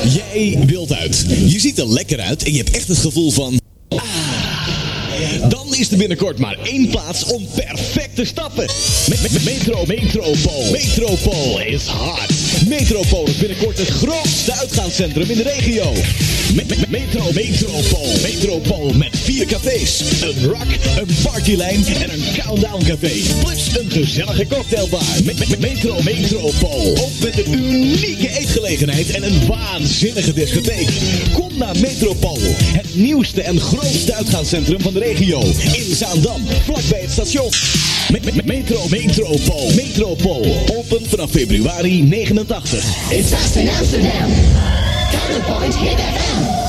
Jij wilt uit. Je ziet er lekker uit en je hebt echt het gevoel van... Dan is er binnenkort maar één plaats om perfect te stappen. Metropool is hard. Metropool is binnenkort het grootste uitgaanscentrum in de regio. Metropool met 4 cafés, een rock, een partylijn en een countdown café. Plus een gezellige cocktailbar. Metropool. Ook met een unieke eetgelegenheid en een waanzinnige discotheek. Kom naar Metropool, het nieuwste en grootste uitgaanscentrum van de regio. In Zaandam, vlakbij het station. Metropool. Open vanaf februari 89. It's us in Amsterdam. Counterpoint Hit FM.